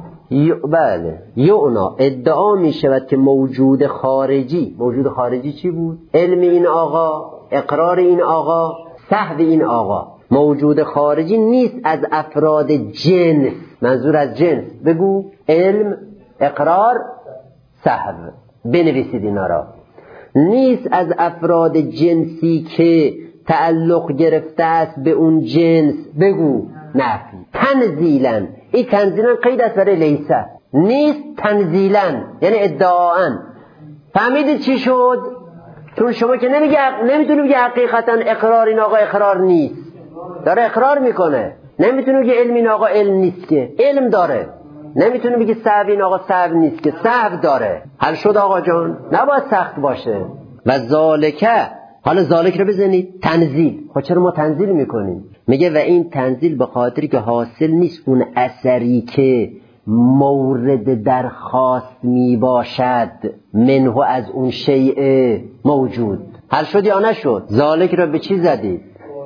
بله یعنا ادعا می شود که موجود خارجی. موجود خارجی چی بود؟ علم این آقا اقرار این آقا سهو این آقا. موجود خارجی نیست از افراد جنس. منظور از جنس بگو علم اقرار سهو. بنویسید اینا را. نیست از افراد جنسی که تعلق گرفته است به اون جنس بگو نفی. تنزیلاً این تنزیلاً قید است برای لیسه. نیست تنزیلاً یعنی ادعاءً. فهمیدید چی شد؟ چون شما که نمیگه نمیتونی بگی حقیقتاً اقرار این آقا اقرار نیست داره اقرار میکنه. نمیتونی بگی علم این آقا علم نیست که علم داره. نمیتونی بگی سهو این آقا سهو نیست که سهو داره. حل شد آقا جان؟ نباید سخت باشه. و ذالکه حالا ذالک رو بزنید تنزیل. خب چرا ما تنزیل میکنیم؟ میگه و این تنزیل به خاطری که حاصل نیست اون اثری که مورد درخواست میباشد منه از اون شیء موجود. حل شد یا نشد؟ ذالک رو به چی زدید؟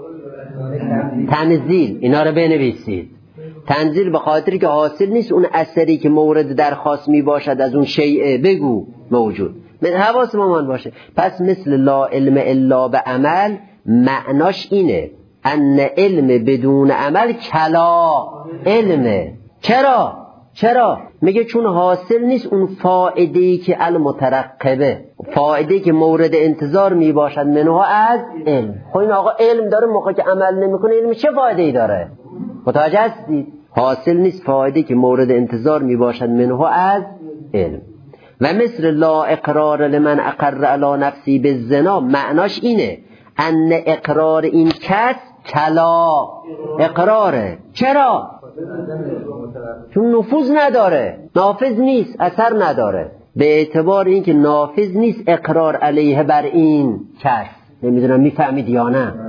تنزیل. اینا رو بنویسید. تنزیل به خاطری که حاصل نیست اون اثری که مورد درخواست میباشد از اون شیء بگو موجود. من حواس من باشه. پس مثل لا علم الا به عمل معناش اینه ان علم بدون عمل کلا علمه. چرا؟ چرا؟ میگه چون حاصل نیست اون فائده‌ای که المترقبه فائده‌ای که مورد انتظار میباشد منها از علم. خب این آقا علم داره موقعی که عمل نمیکنه علم چه فایده‌ای داره؟ متوجه هستید؟ حاصل نیست فایده‌ای که مورد انتظار میباشد منها از علم. و مثل لا اقرار لمن اقر علی نفسی بالزنا معناش اینه ان اقرار این کس کلا اقراره. چرا؟ چون نفوذ نداره نافذ نیست اثر نداره. به اعتبار اینکه نافذ نیست اقرار علیه بر این کس. نمیدونم میفهمید یا نه؟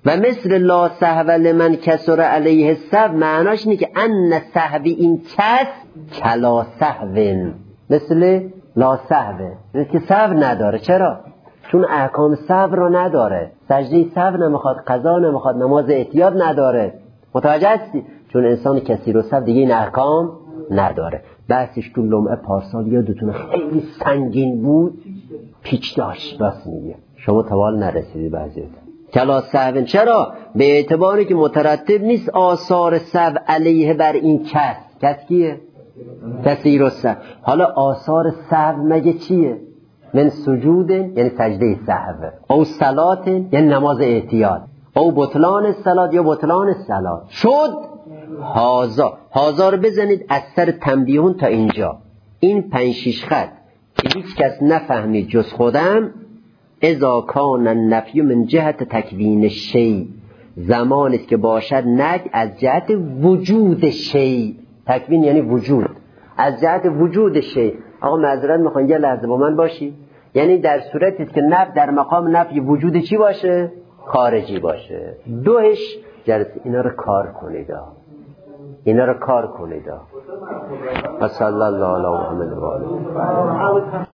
و مثل لا سهو لمن کسر علیه السهو معناش اینه که ان سهوی این کس کلا سهوین، مثل لا سهوه، مثل که سهو نداره. چرا؟ چون احکام سهو رو نداره، سجده سهو نمیخواد، قضا نمیخواد، نماز احتیاط نداره. متوجه هستی؟ چون انسان کثیر السهو دیگه این احکام نداره. بحثش تو لمعه پارسال یادتونه خیلی سنگین بود، پیچ داشت. بس میگه شما توال نرسیدی بعضیت کلا سهوین. چرا؟ به اعتباری که مترتب نیست آثار سهو علیه بر این کس. کس کیه؟ کثیر السهو. حالا آثار سهو مگه چیه؟ من سجود یعنی سجده سهو، او صلات یعنی نماز احتیاط، او بطلان صلات یا بطلان صلات. شد هازا. هازا رو بزنید از سر تنبیهون تا اینجا، این پنج شیش خط که هیچ کس نفهمید جز خودم. اذا کان النفی من جهت تکوین شی، زمانی است که باشد نفی از جهت وجود شی. تکوین یعنی وجود، از جهت وجود شی. آقا معذرت میخوام یه لحظه با من باشی. یعنی در صورتی که نفی در مقام نفی وجود چی باشه؟ خارجی باشه. دوش جلسه اینا رو کار کنید، اینا رو کار کنید. و صلی الله علی محمد و آله.